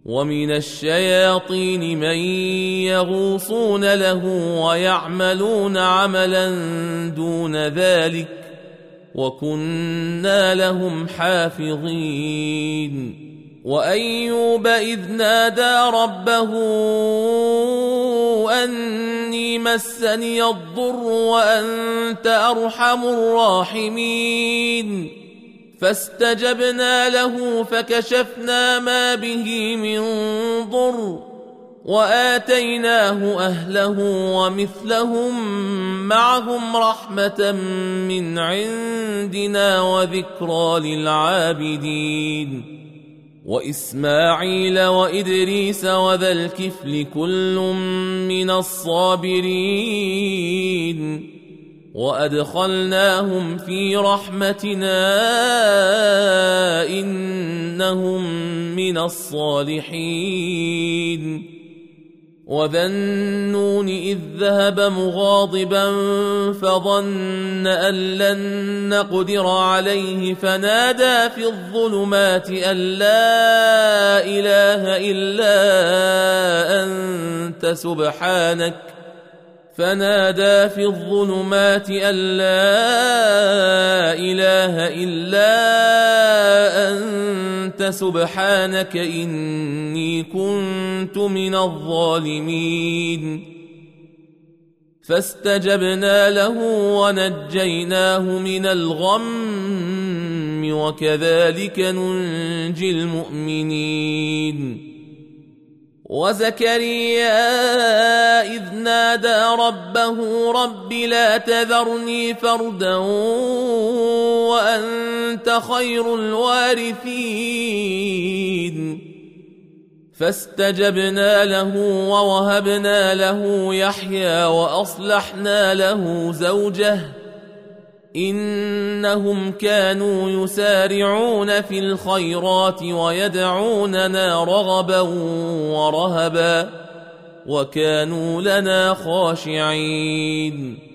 ومن الشياطين من يغوصون له ويعملون عملا دون ذلك وكنا لهم حافظين. وأيوب إذ نادى ربه أني مسني الضر وأنت أرحم الراحمين فاستجبنا له فكشفنا ما به من ضر وآتيناه أهله ومثلهم معهم رحمة من عندنا وذكرى للعابدين. وإسماعيل وإدريس وذا الكفل كل من الصابرين وأدخلناهم في رحمتنا إنهم من الصالحين. وذا النون إذ ذهب مغاضبا فظن أن لن نقدر عليه فنادى في الظلمات أن لا إله إلا أنت سبحانك إني كنت من الظالمين. فاستجبنا له ونجيناه من الغم وكذلك ننجي المؤمنين. وزكريا إذ نادى ربه رب لا تذرني فردا وأنت خير الوارثين فاستجبنا له ووهبنا له يحيى وأصلحنا له زوجه إنهم كانوا يسارعون في الخيرات ويدعوننا رغبا ورهبا وكانوا لنا خاشعين.